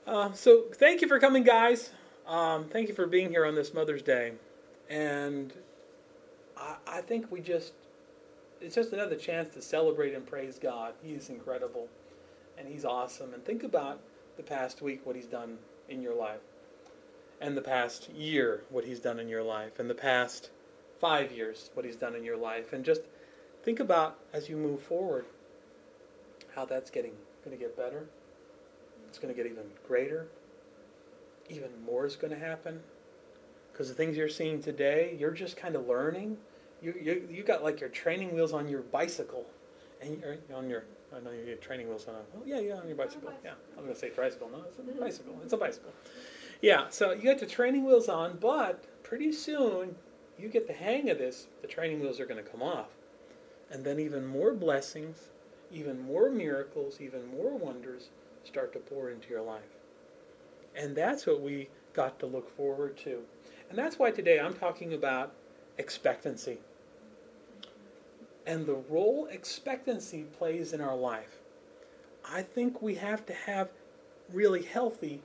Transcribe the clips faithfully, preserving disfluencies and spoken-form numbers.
Uh, so thank you for coming, guys. Um, thank you for being here on this Mother's Day. And I, I think we just, it's just another chance to celebrate and praise God. He's incredible and He's awesome. And think about the past week, what He's done in your life. And the past year, what He's done in your life. And the past five years, what He's done in your life. And just think about, as you move forward, how that's getting going to get better. It's going to get even greater. Even more is going to happen. Because the things you're seeing today, you're just kind of learning. You you you got like your training wheels on your bicycle, and you're on your. I know you get training wheels on. Oh yeah, yeah, on your bicycle. Yeah, I was going to say tricycle. No, it's a bicycle. It's a bicycle. Yeah, so you got the training wheels on, but pretty soon you get the hang of this. The training wheels are going to come off, and then even more blessings, even more miracles, even more wonders start to pour into your life. And that's what we got to look forward to. And that's why today I'm talking about expectancy and the role expectancy plays in our life. I think we have to have really healthy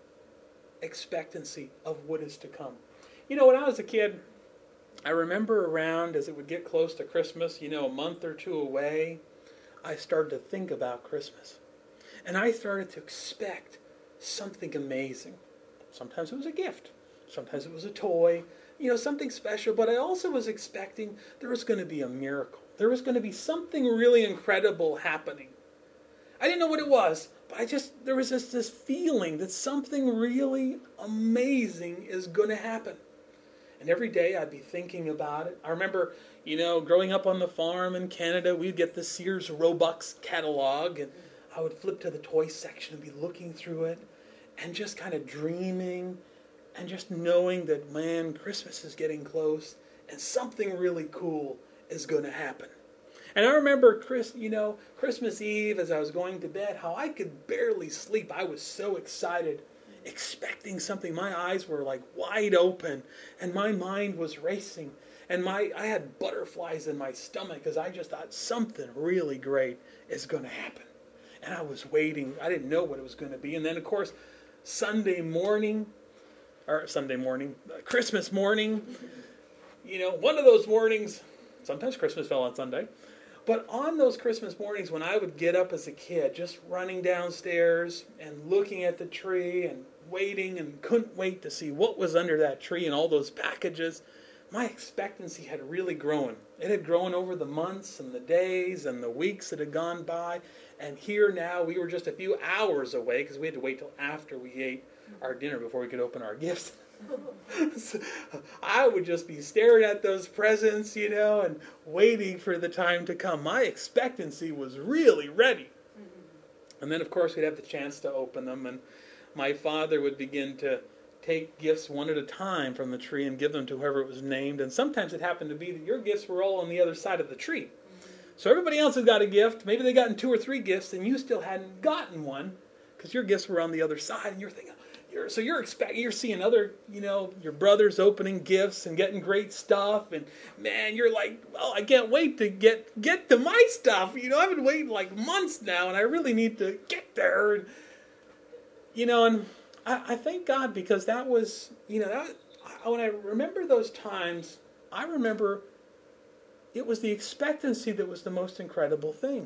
expectancy of what is to come. You know, when I was a kid, I remember around as it would get close to Christmas, you know, a month or two away, I started to think about Christmas. And I started to expect something amazing. Sometimes it was a gift. Sometimes it was a toy. You know, something special. But I also was expecting there was going to be a miracle. There was going to be something really incredible happening. I didn't know what it was. But I just, there was just this feeling that something really amazing is going to happen. And every day I'd be thinking about it. I remember, you know, growing up on the farm in Canada, we'd get the Sears Robux catalog, and I would flip to the toy section and be looking through it and just kind of dreaming and just knowing that, man, Christmas is getting close and something really cool is going to happen. And I remember, Chris, you know, Christmas Eve as I was going to bed, how I could barely sleep. I was so excited, expecting something. My eyes were like wide open and my mind was racing. And my I had butterflies in my stomach because I just thought something really great is going to happen. And I was waiting. I didn't know what it was going to be. And then, of course, Sunday morning, or Sunday morning, uh, Christmas morning, you know, one of those mornings, sometimes Christmas fell on Sunday, but on those Christmas mornings when I would get up as a kid, just running downstairs and looking at the tree and waiting and couldn't wait to see what was under that tree and all those packages, my expectancy had really grown. It had grown over the months and the days and the weeks that had gone by. And here now, we were just a few hours away because we had to wait till after we ate our dinner before we could open our gifts. So I would just be staring at those presents, you know, and waiting for the time to come. My expectancy was really ready. And then, of course, we'd have the chance to open them. And my father would begin to take gifts one at a time from the tree and give them to whoever it was named. And sometimes it happened to be that your gifts were all on the other side of the tree. So everybody else had got a gift. Maybe they gotten two or three gifts, and you still hadn't gotten one because your gifts were on the other side. And you're thinking, you're, so you're expecting, you're seeing other, you know, your brothers opening gifts and getting great stuff, and man, you're like, well, I can't wait to get get to my stuff. You know, I've been waiting like months now, and I really need to get there. And, you know, and I, I thank God because that was, you know, that, when I remember those times, I remember. It was the expectancy that was the most incredible thing.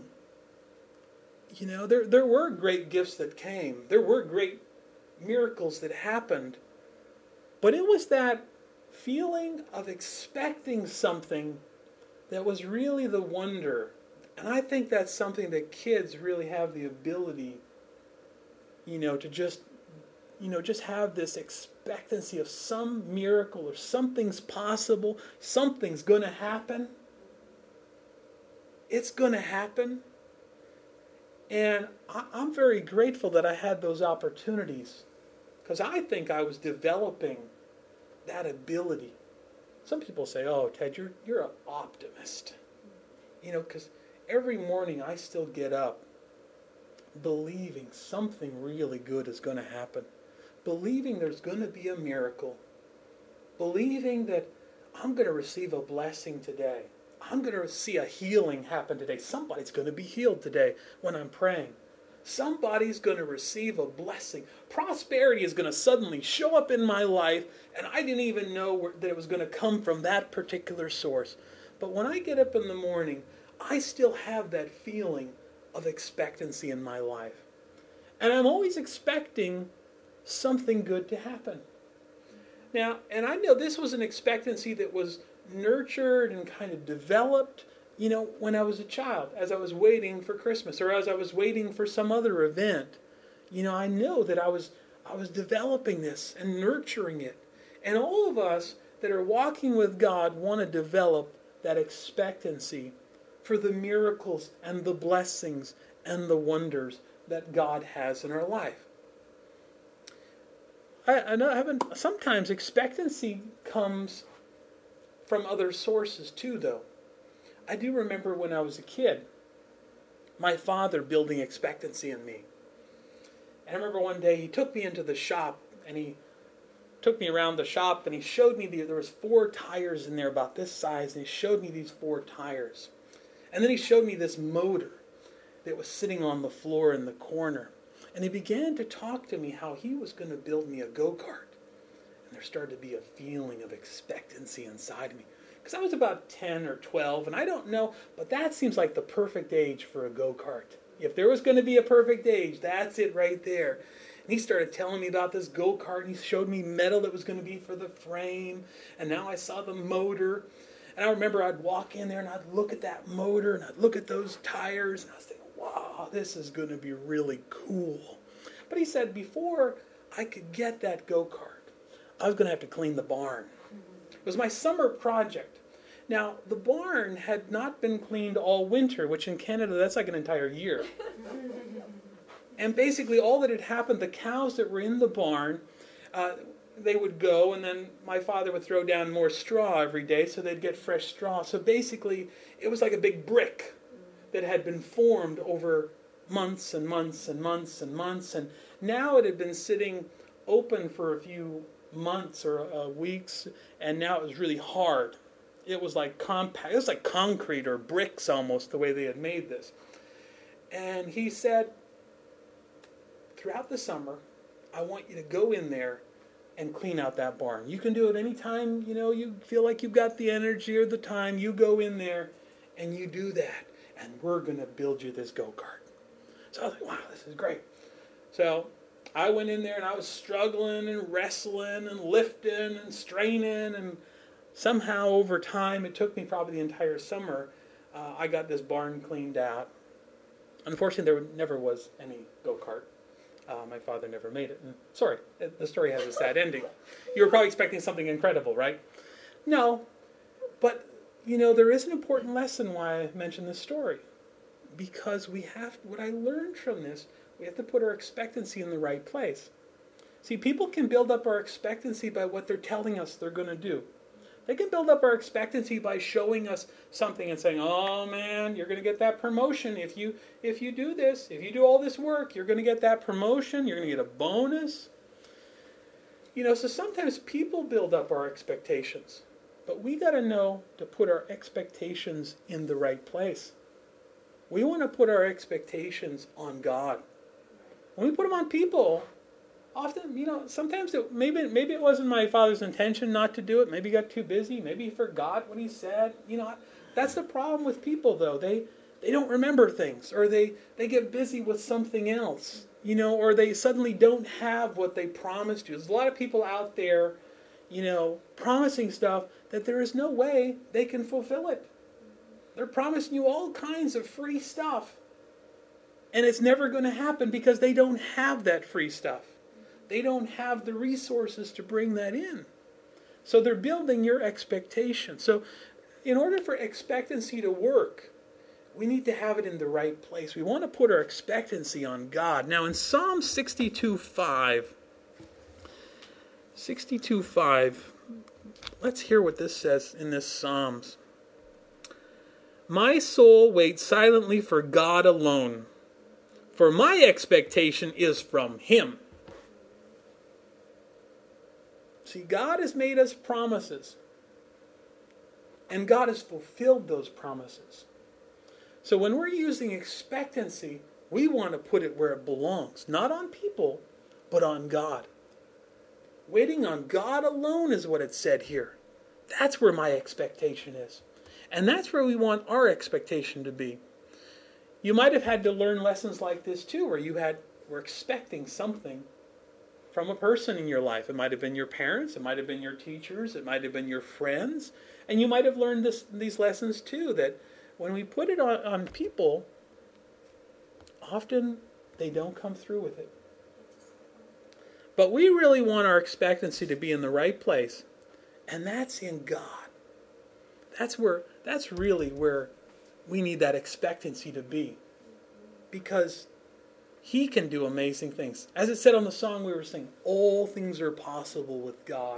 You know, there there were great gifts that came. There were great miracles that happened. But it was that feeling of expecting something that was really the wonder. And I think that's something that kids really have the ability, you know, to just, you know, just have this expectancy of some miracle or something's possible, something's going to happen. It's going to happen. And I, I'm very grateful that I had those opportunities because I think I was developing that ability. Some people say, oh, Ted, you're, you're an optimist. You know, because every morning I still get up believing something really good is going to happen. Believing there's going to be a miracle. Believing that I'm going to receive a blessing today. I'm going to see a healing happen today. Somebody's going to be healed today when I'm praying. Somebody's going to receive a blessing. Prosperity is going to suddenly show up in my life, and I didn't even know where, that it was going to come from that particular source. But when I get up in the morning, I still have that feeling of expectancy in my life. And I'm always expecting something good to happen. Now, and I know this was an expectancy that was nurtured and kind of developed, you know, when I was a child, as I was waiting for Christmas or as I was waiting for some other event. You know, I know that I was I was developing this and nurturing it. And all of us that are walking with God want to develop that expectancy for the miracles and the blessings and the wonders that God has in our life. I, I know I haven't, sometimes expectancy comes from other sources too, though. I do remember when I was a kid, my father building expectancy in me. And I remember one day he took me into the shop, and he took me around the shop, and he showed me the, there was four tires in there about this size, and he showed me these four tires. And then he showed me this motor that was sitting on the floor in the corner. And he began to talk to me how he was going to build me a go-kart. And there started to be a feeling of expectancy inside of me. Because I was about ten or twelve, and I don't know, but that seems like the perfect age for a go-kart. If there was going to be a perfect age, that's it right there. And he started telling me about this go-kart, and he showed me metal that was going to be for the frame. And now I saw the motor. And I remember I'd walk in there, and I'd look at that motor, and I'd look at those tires, and I was thinking, wow, this is going to be really cool. But he said, before I could get that go-kart, I was going to have to clean the barn. It was my summer project. Now, the barn had not been cleaned all winter, which in Canada, that's like an entire year. And basically all that had happened, the cows that were in the barn, uh, they would go, and then my father would throw down more straw every day, so they'd get fresh straw. So basically, it was like a big brick that had been formed over months and months and months and months. And now it had been sitting open for a few months or uh, weeks, and now it was really hard. It was like compact. It was like concrete or bricks almost, the way they had made this. And he said, throughout the summer, I want you to go in there and clean out that barn. You can do it anytime, you know, you feel like you've got the energy or the time. You go in there and you do that. And we're going to build you this go-kart. So I was like, wow, this is great. So I went in there and I was struggling and wrestling and lifting and straining. And somehow over time, it took me probably the entire summer, uh, I got this barn cleaned out. Unfortunately, there never was any go-kart. Uh, my father never made it. And sorry, the story has a sad ending. You were probably expecting something incredible, right? No, but, you know, there is an important lesson why I mentioned this story. Because we have, what I learned from this, we have to put our expectancy in the right place. See, people can build up our expectancy by what they're telling us they're going to do. They can build up our expectancy by showing us something and saying, oh man, you're going to get that promotion if you if you do this. If you do all this work, you're going to get that promotion. You're going to get a bonus. You know, so sometimes people build up our expectations. But we got to know to put our expectations in the right place. We want to put our expectations on God. When we put them on people, often, you know, sometimes it, maybe maybe it wasn't my father's intention not to do it. Maybe he got too busy. Maybe he forgot what he said. You know, that's the problem with people, though. They they don't remember things, or they, they get busy with something else, you know, or they suddenly don't have what they promised you. There's a lot of people out there, you know, promising stuff that there is no way they can fulfill it. They're promising you all kinds of free stuff. And it's never going to happen because they don't have that free stuff. They don't have the resources to bring that in. So they're building your expectations. So in order for expectancy to work, we need to have it in the right place. We want to put our expectancy on God. Now in Psalm sixty-two five, sixty-two five, let's hear what this says in this Psalms. My soul waits silently for God alone, for my expectation is from Him. See, God has made us promises, and God has fulfilled those promises. So when we're using expectancy, We want to put it where it belongs. Not on people, but on God. Waiting on God alone is what it said here. That's where my expectation is. And that's where we want our expectation to be. You might have had to learn lessons like this too, where you had were expecting something from a person in your life. It might have been your parents, it might have been your teachers, it might have been your friends. And you might have learned this, these lessons too, that when we put it on, on people, often they don't come through with it. But we really want our expectancy to be in the right place. And that's in God. That's where that's really where we need that expectancy to be. Because He can do amazing things. As it said on the song we were singing, all things are possible with God.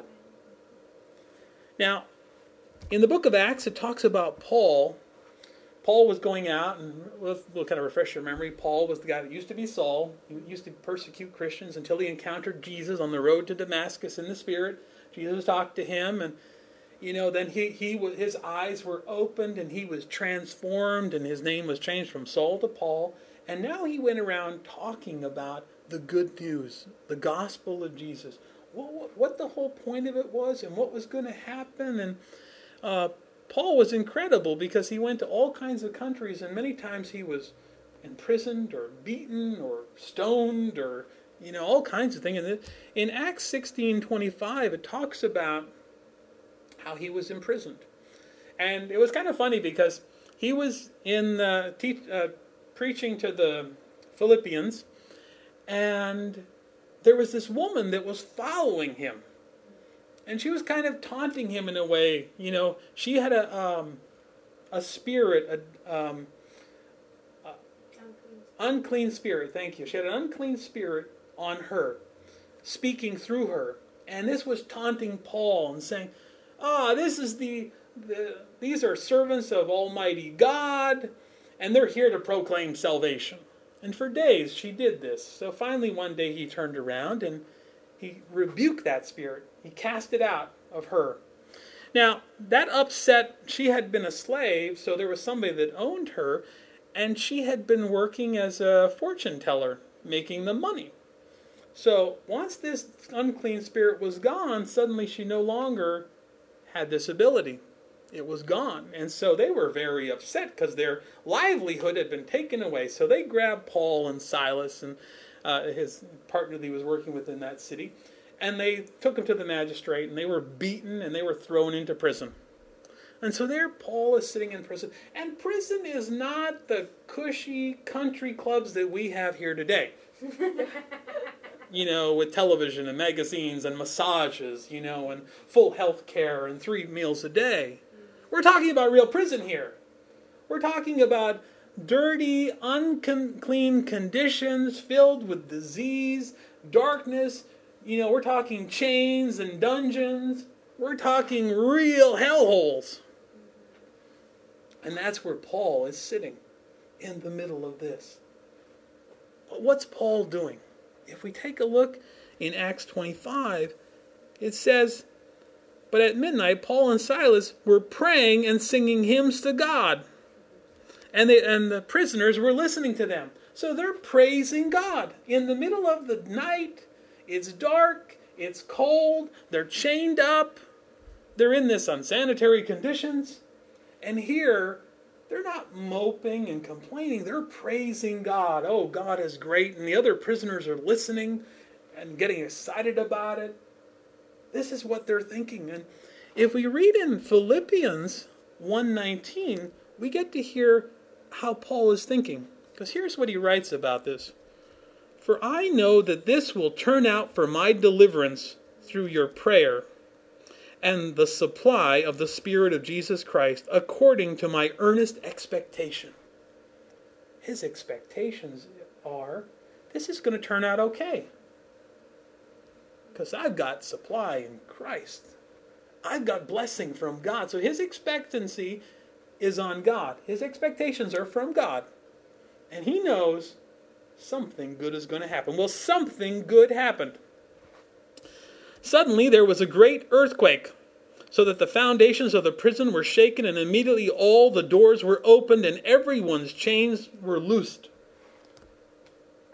Now, in the book of Acts, it talks about Paul. Paul was going out, and we'll, we'll kind of refresh your memory. Paul was the guy that used to be Saul. He used to persecute Christians until he encountered Jesus on the road to Damascus in the Spirit. Jesus talked to him, and you know, then he he his eyes were opened, and he was transformed, and his name was changed from Saul to Paul. And now he went around talking about the good news, the gospel of Jesus, what, what the whole point of it was, and what was going to happen. And uh, Paul was incredible because he went to all kinds of countries, and many times he was imprisoned or beaten or stoned or, you know, all kinds of things. And in Acts sixteen twenty-five, it talks about how he was imprisoned. And it was kind of funny because he was in uh, te- uh, preaching to the Philippians, and there was this woman that was following him. And she was kind of taunting him in a way. You know, she had a um, a spirit, a, um, a unclean. unclean spirit. Thank you. She had an unclean spirit on her, speaking through her. And this was taunting Paul and saying, "Ah, oh, this is the, the these are servants of Almighty God, and they're here to proclaim salvation." And for days she did this. So finally one day he turned around and he rebuked that spirit. He cast it out of her. Now, that upset, she had been a slave, so there was somebody that owned her, and she had been working as a fortune teller, making the money. So once this unclean spirit was gone, suddenly she no longer had this ability. It was gone. And so they were very upset because their livelihood had been taken away. So they grabbed Paul and Silas and uh, his partner that he was working with in that city, and they took him to the magistrate, and they were beaten, and they were thrown into prison. And so there Paul is sitting in prison. And prison is not the cushy country clubs that we have here today. You know, with television and magazines and massages, you know, and full health care and three meals a day. We're talking about real prison here. We're talking about dirty, unclean conditions filled with disease, darkness. You know, we're talking chains and dungeons. We're talking real hellholes. And that's where Paul is sitting, in the middle of this. But what's Paul doing? If we take a look in Acts twenty-five, it says, "But at midnight, Paul and Silas were praying and singing hymns to God. And, they, and the prisoners were listening to them." So they're praising God. In the middle of the night, it's dark, it's cold, they're chained up, they're in this unsanitary conditions. And here, they're not moping and complaining. They're praising God. Oh, God is great. And the other prisoners are listening and getting excited about it. This is what they're thinking. And if we read in Philippians one nineteen, we get to hear how Paul is thinking. Because here's what he writes about this. "For I know that this will turn out for my deliverance through your prayer and the supply of the Spirit of Jesus Christ, according to my earnest expectation." His expectations are, this is going to turn out okay. Because I've got supply in Christ. I've got blessing from God. So his expectancy is on God. His expectations are from God. And he knows something good is going to happen. Well, something good happened. "Suddenly there was a great earthquake, so that the foundations of the prison were shaken, and immediately all the doors were opened, and everyone's chains were loosed."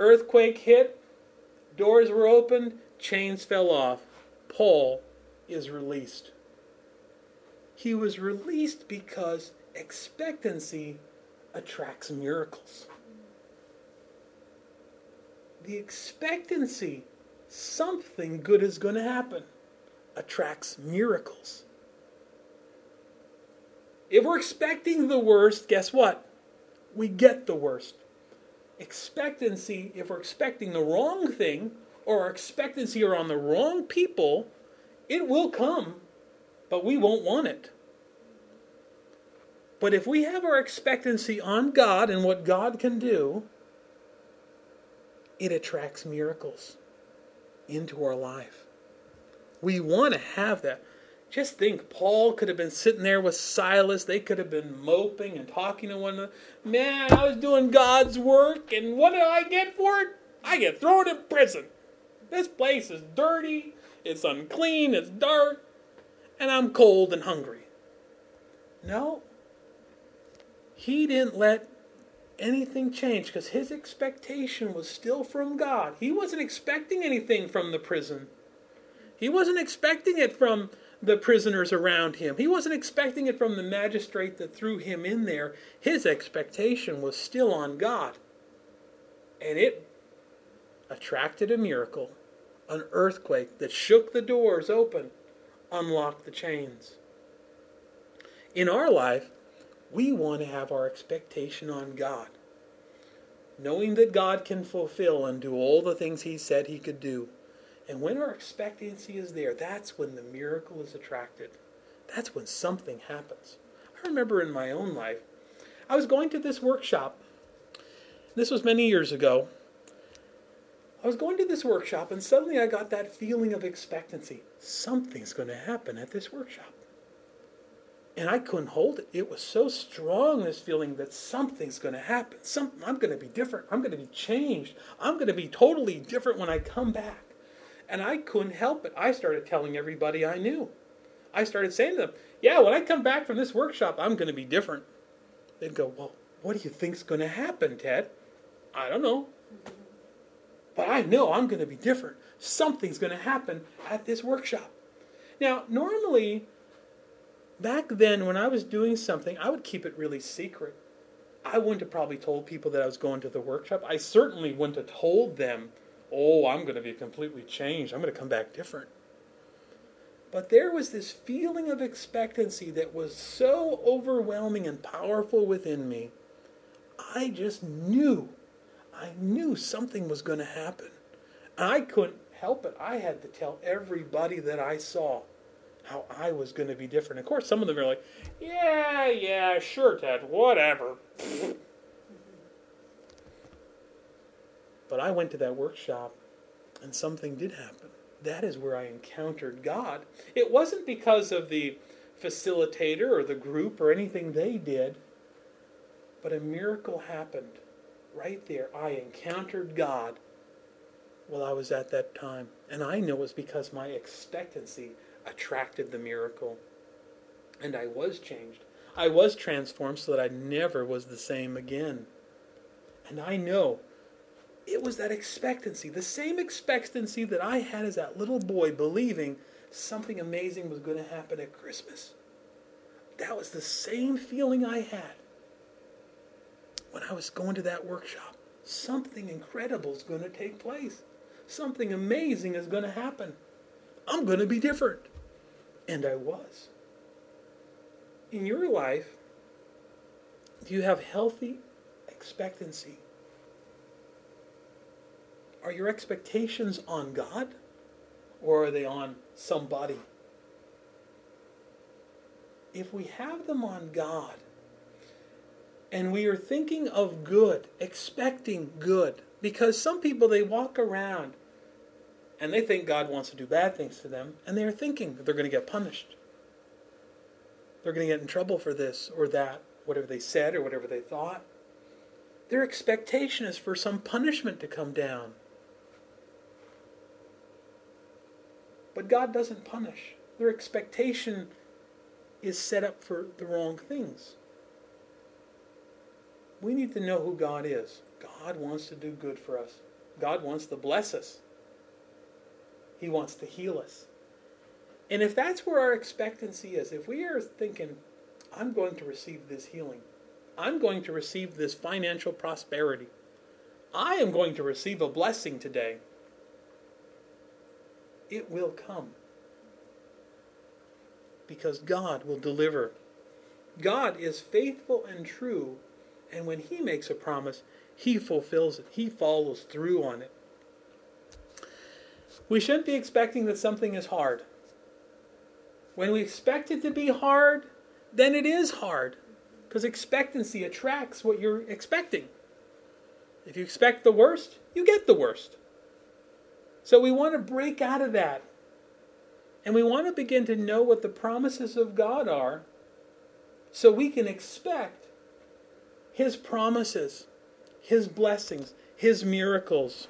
Earthquake hit, doors were opened, chains fell off. Paul is released. He was released because expectancy attracts miracles. The expectancy, something good is going to happen, attracts miracles. If we're expecting the worst, guess what? We get the worst. Expectancy, if we're expecting the wrong thing, or our expectancy are on the wrong people, it will come, but we won't want it. But if we have our expectancy on God and what God can do, it attracts miracles into our life. We want to have that. Just think, Paul could have been sitting there with Silas. They could have been moping and talking to one another. Man, I was doing God's work, and what did I get for it? I get thrown in prison. This place is dirty, it's unclean, it's dark, and I'm cold and hungry. No. He didn't let anything change because his expectation was still from God. He wasn't expecting anything from the prison. He wasn't expecting it from the prisoners around him. He wasn't expecting it from the magistrate that threw him in there. His expectation was still on God. And it attracted a miracle, an earthquake that shook the doors open, unlocked the chains. In our life, we want to have our expectation on God, knowing that God can fulfill and do all the things He said He could do. And when our expectancy is there, that's when the miracle is attracted. That's when something happens. I remember in my own life, I was going to this workshop. This was many years ago. I was going to this workshop, and suddenly I got that feeling of expectancy. Something's going to happen at this workshop. And I couldn't hold it. It was so strong, this feeling that something's going to happen. Something, I'm going to be different. I'm going to be changed. I'm going to be totally different when I come back. And I couldn't help it. I started telling everybody I knew. I started saying to them, yeah, when I come back from this workshop, I'm going to be different. They'd go, well, what do you think's going to happen, Ted? I don't know. But I know I'm going to be different. Something's going to happen at this workshop. Now, normally, back then when I was doing something, I would keep it really secret. I wouldn't have probably told people that I was going to the workshop. I certainly wouldn't have told them, oh, I'm going to be completely changed. I'm going to come back different. But there was this feeling of expectancy that was so overwhelming and powerful within me. I just knew. I knew something was going to happen. And I couldn't help it. I had to tell everybody that I saw how I was going to be different. Of course, some of them are like, yeah, yeah, sure, Ted, whatever. But I went to that workshop, and something did happen. That is where I encountered God. It wasn't because of the facilitator or the group or anything they did, but a miracle happened right there. I encountered God while I was at that time. And I know it was because my expectancy attracted the miracle. And I was changed. I was transformed so that I never was the same again. And I know it was that expectancy, the same expectancy that I had as that little boy, believing something amazing was going to happen at Christmas. That was the same feeling I had when I was going to that workshop. Something incredible is going to take place. Something amazing is going to happen. I'm going to be different. And I was. In your life, do you have healthy expectancy? Are your expectations on God, or are they on somebody? If we have them on God, and we are thinking of good, expecting good, because some people, they walk around and they think God wants to do bad things to them, and they're thinking that they're going to get punished. They're going to get in trouble for this or that, whatever they said or whatever they thought. Their expectation is for some punishment to come down. But God doesn't punish. Their expectation is set up for the wrong things. We need to know who God is. God wants to do good for us. God wants to bless us. He wants to heal us. And if that's where our expectancy is, if we are thinking, I'm going to receive this healing, I'm going to receive this financial prosperity, I am going to receive a blessing today, it will come. Because God will deliver. God is faithful and true, and when He makes a promise, He fulfills it. He follows through on it. We shouldn't be expecting that something is hard. When we expect it to be hard, then it is hard. Because expectancy attracts what you're expecting. If you expect the worst, you get the worst. So we want to break out of that. And we want to begin to know what the promises of God are, so we can expect His promises, His blessings, His miracles.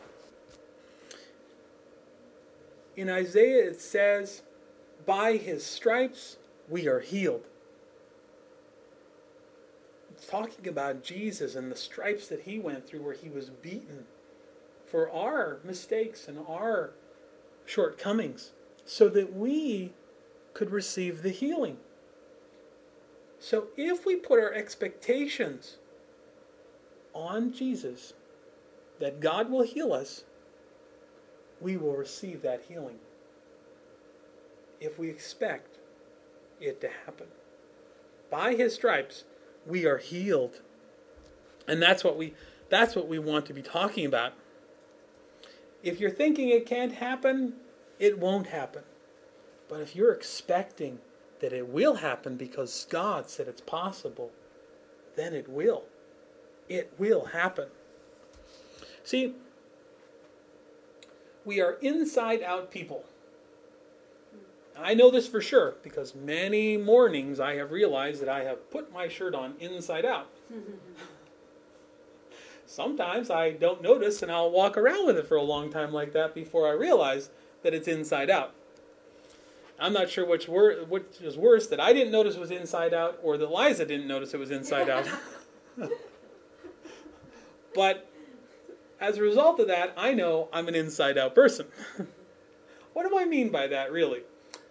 In Isaiah it says, by His stripes we are healed. It's talking about Jesus and the stripes that He went through, where He was beaten for our mistakes and our shortcomings, so that we could receive the healing. So if we put our expectations on Jesus, that God will heal us, we will receive that healing. If we expect it to happen. By His stripes, we are healed. And that's what we that's what we want to be talking about. If you're thinking it can't happen, it won't happen. But if you're expecting that it will happen because God said it's possible, then it will. It will happen. See, we are inside-out people. I know this for sure because many mornings I have realized that I have put my shirt on inside out. Sometimes I don't notice and I'll walk around with it for a long time like that before I realize that it's inside out. I'm not sure which, wor- which is worse, that I didn't notice it was inside out or that Liza didn't notice it was inside out. But as a result of that, I know I'm an inside out person. What do I mean by that, really?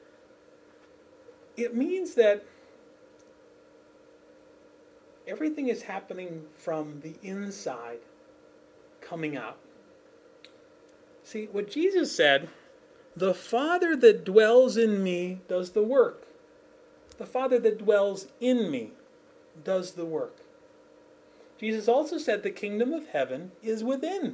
It means that everything is happening from the inside, coming out. See, what Jesus said, the Father that dwells in me does the work. The Father that dwells in me does the work. Jesus also said the kingdom of heaven is within.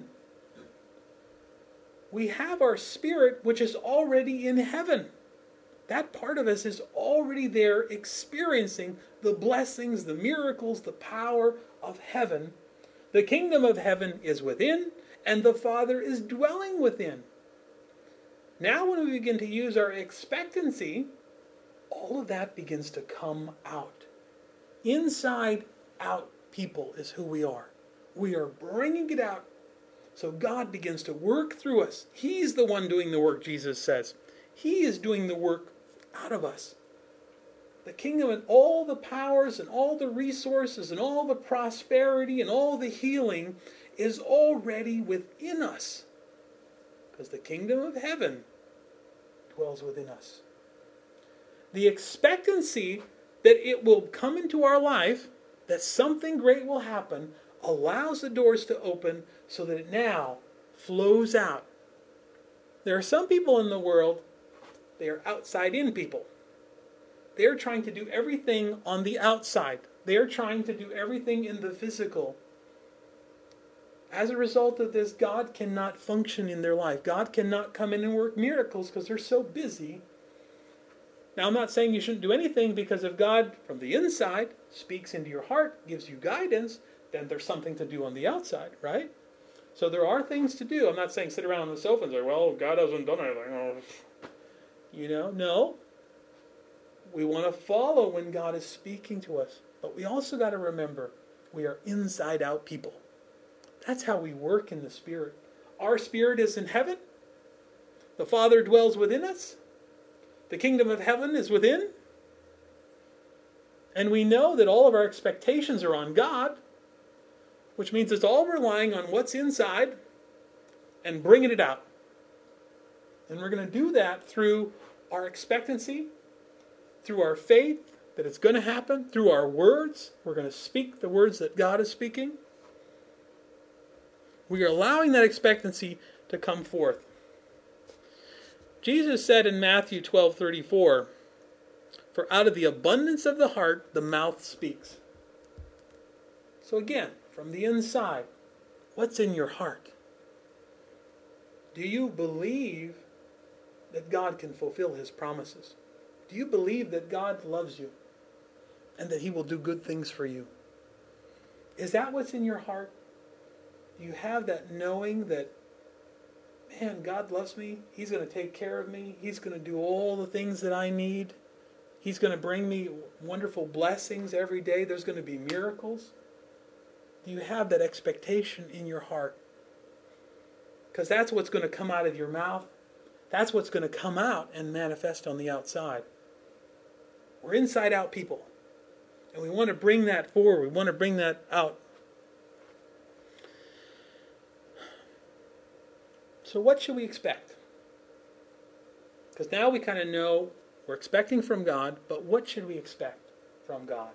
We have our spirit, which is already in heaven. That part of us is already there experiencing the blessings, the miracles, the power of heaven. The kingdom of heaven is within, and the Father is dwelling within. Now when we begin to use our expectancy, all of that begins to come out. Inside out people is who we are. We are bringing it out. So God begins to work through us. He's the one doing the work, Jesus says. He is doing the work out of us. The kingdom and all the powers and all the resources and all the prosperity and all the healing is already within us. Because the kingdom of heaven dwells within us. The expectancy that it will come into our life, that something great will happen, allows the doors to open so that it now flows out. There are some people in the world, they are outside-in people. They are trying to do everything on the outside. They are trying to do everything in the physical. As a result of this, God cannot function in their life. God cannot come in and work miracles because they're so busy. Now, I'm not saying you shouldn't do anything, because if God, from the inside, speaks into your heart, gives you guidance, then there's something to do on the outside, right? So there are things to do. I'm not saying sit around on the sofa and say, well, God hasn't done anything. Oh. You know, no. We want to follow when God is speaking to us. But we also got to remember, we are inside-out people. That's how we work in the Spirit. Our spirit is in heaven. The Father dwells within us. The kingdom of heaven is within. And we know that all of our expectations are on God, which means it's all relying on what's inside. and bringing it out. And we're going to do that through our expectancy, through our faith that it's going to happen, through our words. We're going to speak the words that God is speaking. We are allowing that expectancy to come forth. Jesus said in Matthew twelve thirty-four, "For out of the abundance of the heart, the mouth speaks." So again, from the inside, what's in your heart? Do you believe that God can fulfill His promises? Do you believe that God loves you and that He will do good things for you? Is that what's in your heart? Do you have that knowing that, man, God loves me. He's going to take care of me. He's going to do all the things that I need. He's going to bring me wonderful blessings every day. There's going to be miracles. Do you have that expectation in your heart? Because that's what's going to come out of your mouth. That's what's going to come out and manifest on the outside. We're inside out people. And we want to bring that forward. We want to bring that out. So what should we expect? Because now we kind of know we're expecting from God, but what should we expect from God?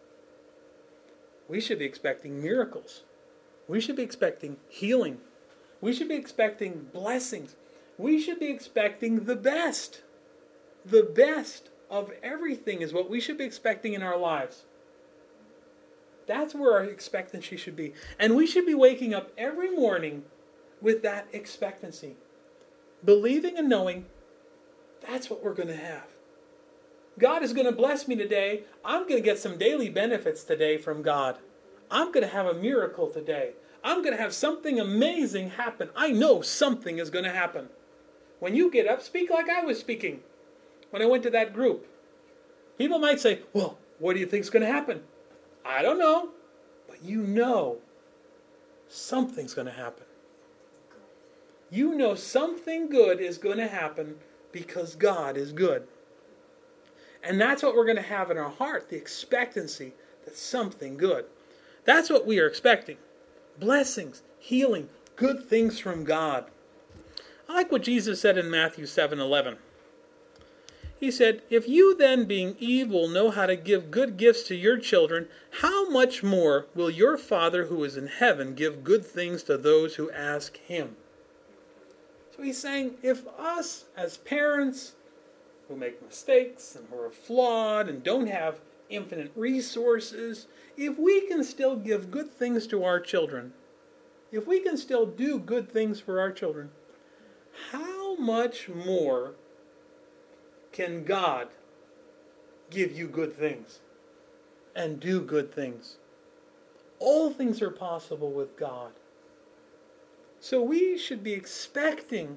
We should be expecting miracles. We should be expecting healing. We should be expecting blessings. We should be expecting the best. The best of everything is what we should be expecting in our lives. That's where our expectancy should be. And we should be waking up every morning with that expectancy. Believing and knowing that's what we're going to have. God is going to bless me today. I'm going to get some daily benefits today from God. I'm going to have a miracle today. I'm going to have something amazing happen. I know something is going to happen. When you get up, speak like I was speaking when I went to that group. People might say, well, what do you think is going to happen? I don't know. But you know something's going to happen. You know something good is going to happen because God is good. And that's what we're going to have in our heart, the expectancy that something good. That's what we are expecting. Blessings, healing, good things from God. I like what Jesus said in Matthew seven eleven. He said, "If you then, being evil, know how to give good gifts to your children, how much more will your Father who is in heaven give good things to those who ask Him?" So he's saying, if us as parents who make mistakes and who are flawed and don't have infinite resources, if we can still give good things to our children, if we can still do good things for our children, how much more can God give you good things and do good things? All things are possible with God. So we should be expecting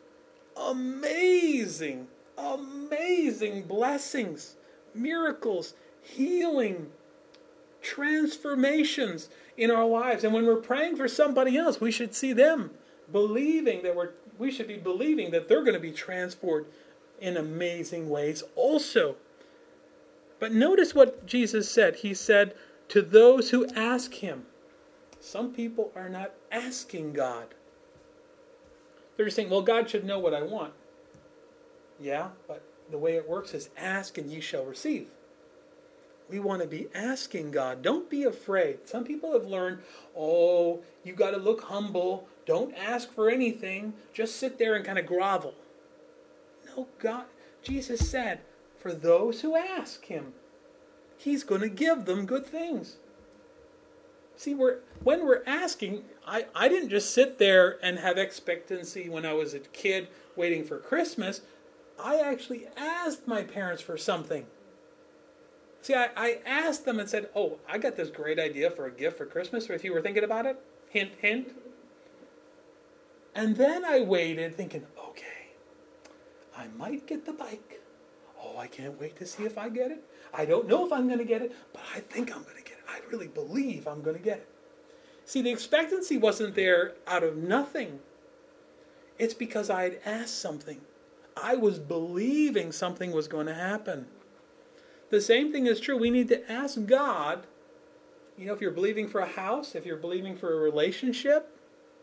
amazing, amazing blessings, miracles, healing, transformations in our lives. And when we're praying for somebody else, we should see them believing that we're, we should be believing that they're going to be transformed in amazing ways also. But notice what Jesus said. He said, to those who ask Him. Some people are not asking God. They're just saying, well, God should know what I want. Yeah, but the way it works is ask and ye shall receive. We want to be asking God. Don't be afraid. Some people have learned, oh, you got to look humble. Don't ask for anything. Just sit there and kind of grovel. No, God, Jesus said, for those who ask Him, He's going to give them good things. See, we're, when we're asking, I, I didn't just sit there and have expectancy when I was a kid waiting for Christmas. I actually asked my parents for something. See, I, I asked them and said, oh, I got this great idea for a gift for Christmas, or if you were thinking about it, hint, hint. And then I waited thinking, okay, I might get the bike. Oh, I can't wait to see if I get it. I don't know if I'm going to get it, but I think I'm going to get it. I really believe I'm going to get it. See, the expectancy wasn't there out of nothing. It's because I had asked something. I was believing something was going to happen. The same thing is true. We need to ask God, you know, if you're believing for a house, if you're believing for a relationship,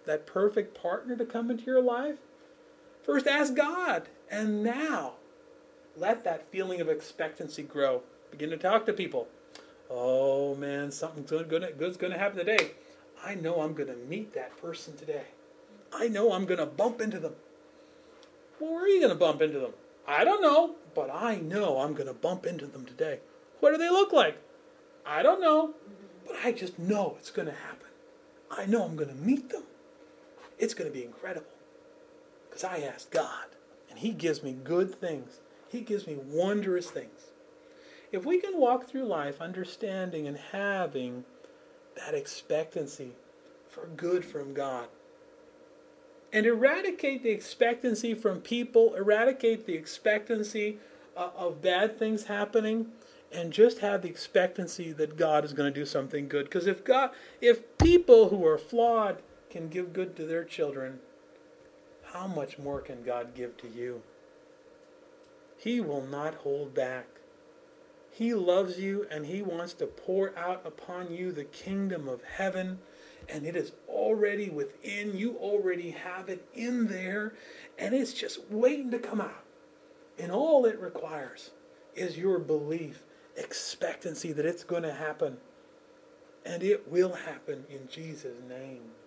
that perfect partner to come into your life, first ask God. And now, let that feeling of expectancy grow. Begin to talk to people. Oh man, something's good, good, good's going to happen today. I know I'm going to meet that person today. I know I'm going to bump into them. Well, where are you going to bump into them? I don't know, but I know I'm going to bump into them today. What do they look like? I don't know, but I just know it's going to happen. I know I'm going to meet them. It's going to be incredible because I asked God, and He gives me good things. He gives me wondrous things. If we can walk through life understanding and having that expectancy for good from God, and eradicate the expectancy from people, eradicate the expectancy uh, of bad things happening, and just have the expectancy that God is going to do something good. Because if God, if people who are flawed can give good to their children, how much more can God give to you? He will not hold back. He loves you and He wants to pour out upon you the kingdom of heaven. And it is already within. You already have it in there. And it's just waiting to come out. And all it requires is your belief, expectancy that it's going to happen. And it will happen in Jesus' name.